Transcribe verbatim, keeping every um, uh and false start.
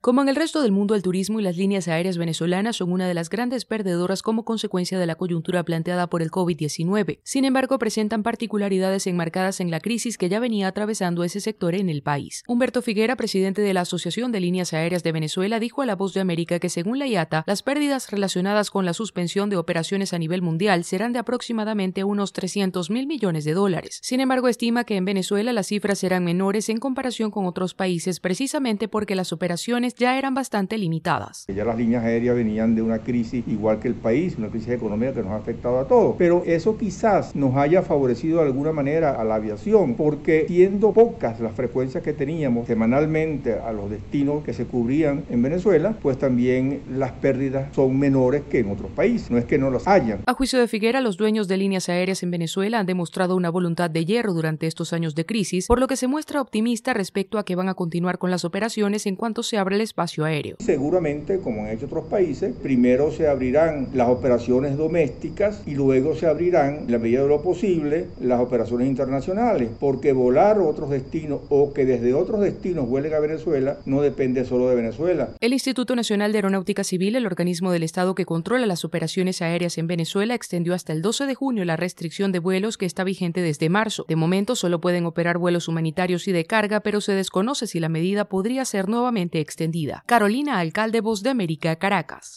Como en el resto del mundo, el turismo y las líneas aéreas venezolanas son una de las grandes perdedoras como consecuencia de la coyuntura planteada por el COVID diecinueve. Sin embargo, presentan particularidades enmarcadas en la crisis que ya venía atravesando ese sector en el país. Humberto Figuera, presidente de la Asociación de Líneas Aéreas de Venezuela, dijo a La Voz de América que según la I A T A, las pérdidas relacionadas con la suspensión de operaciones a nivel mundial serán de aproximadamente unos trescientos mil millones de dólares. Sin embargo, estima que en Venezuela las cifras serán menores en comparación con otros países precisamente porque las operaciones ya eran bastante limitadas. Ya las líneas aéreas venían de una crisis igual que el país, una crisis económica que nos ha afectado a todos, pero eso quizás nos haya favorecido de alguna manera a la aviación, porque siendo pocas las frecuencias que teníamos semanalmente a los destinos que se cubrían en Venezuela, pues también las pérdidas son menores que en otros países, no es que no las hayan. A juicio de Figuera, los dueños de líneas aéreas en Venezuela han demostrado una voluntad de hierro durante estos años de crisis, por lo que se muestra optimista respecto a que van a continuar con las operaciones en cuanto se abra el espacio aéreo. Seguramente, como han hecho otros países, primero se abrirán las operaciones domésticas y luego se abrirán, en la medida de lo posible, las operaciones internacionales, porque volar a otros destinos o que desde otros destinos vuelen a Venezuela no depende solo de Venezuela. El Instituto Nacional de Aeronáutica Civil, el organismo del Estado que controla las operaciones aéreas en Venezuela, extendió hasta el doce de junio la restricción de vuelos que está vigente desde marzo. De momento solo pueden operar vuelos humanitarios y de carga, pero se desconoce si la medida podría ser nuevamente extendida. Carolina Alcalde, Voz de América, Caracas.